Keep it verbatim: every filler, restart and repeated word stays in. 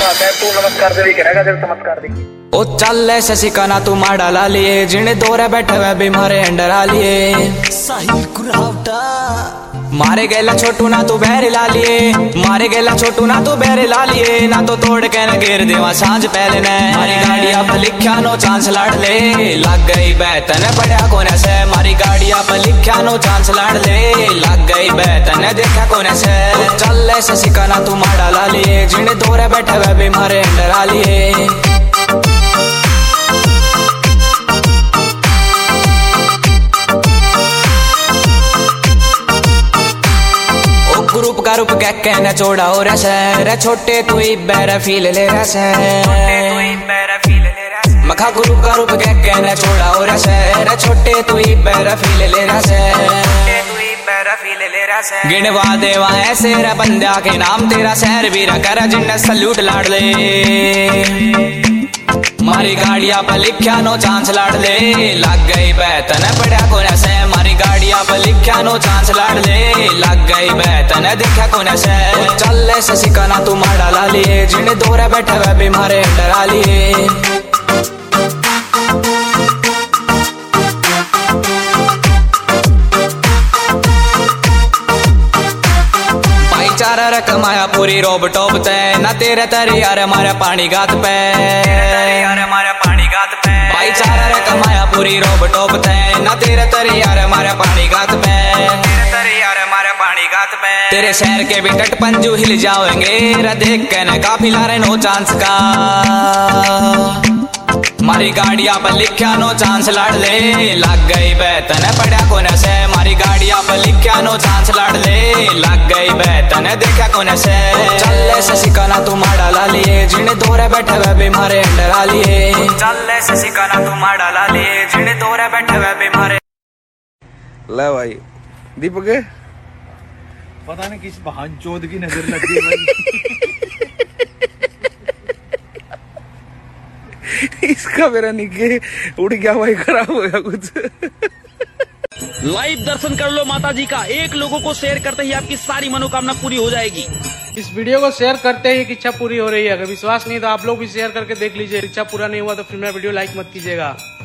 तू नमस्कार देवी करेगा जब चमत्कार देखी। ओ चल ऐसे सिकाना तू माड़ा ला लिए जिन्हें दौरे बैठे हुए बीमारे अंडर आ लिए साहिल कुरावटा मारे गेला छोटू ना तू बहरे ला लिए मारे गेला छोटू ना तू बहरे ला लिए ना तो तोड़ के न गिर देवा सांझ पहले ने मारी गाड़ी आप लिखा नो चांस लाड़ ले लग गई बैतन पड़ा कोने से मारी गाड़ी आप लिखा नो चांस लाड़ ले लग गई बैतन देखा कोने से चल ऐसे सिकाना तू माड़ा ला लिए जिन्हें दौरे बैठे हुए बीमारे अंडर आ लिए ग्रुप का रूप क्या कहना चौड़ा हो रहा है रे छोटे तू ही बेरा फील ले रहा है मखा ग्रुप का रूप क्या कहना चौड़ा हो रहा है रे छोटे तू ही बेरा फील ले रहा है गिनवा देवा ऐसे रे बंदा के नाम तेरा शहर भी रखा जिन्हें सल्यूट लाड़ ले मारी गाड़िया पर लिखा नो चांस लाड़ ले लग गई बैतन पड़ा कोने से मारी गाड़िया पर लिखा नो चांस लाड़ ले लग गई बैतन देखा कोने से चल ऐसे सिकाना तू माड़ा ला लिए जिन्हें दौरे बैठे हुए बीमारे अंडर आ लिए भाईचारा रे कमाया पूरी रोब टोब ते ना तेरे तेरे यार हमारे पानी गात पे भाईचारा रे कमाया पूरी रोब टोब ते ना तेरे तेरे यार हमारे पानी गात पे तेरे शहर के भी तट पंजू हिल जाओगे रे देख के न काफी लारे नो चांस का मारी गाड़िया पर लिखा नो चांस लाड़ ले लग गई बैतन पड़ा कोने से मारी गाड़िया पर लिखा नो चांस लाड़ ले लग गई बैतन देखा कोने से चल ऐसे सिकाना तू माड़ा ला लिए जिन्हें दौरे बैठे हुए बीमारे अंडर आ लिए चल ऐसे सिकाना तू माड़ा ला लिए जिन्हें दौरे बैठे हुए बीमारे ले भाई दीपक पता नहीं किस बहान चौध की नजर लग गई भाई इसका मेरा निके उड़ गया भाई खराब हो गया कुछ। लाइव दर्शन कर लो माता जी का एक लोगों को शेयर करते ही आपकी सारी मनोकामना पूरी हो जाएगी। इस वीडियो को शेयर करते ही इच्छा पूरी हो रही है। अगर विश्वास नहीं तो आप लोग भी शेयर करके देख लीजिए। इच्छा पूरा नहीं हुआ तो फिर मेरा वीडियो लाइक मत कीजिएगा।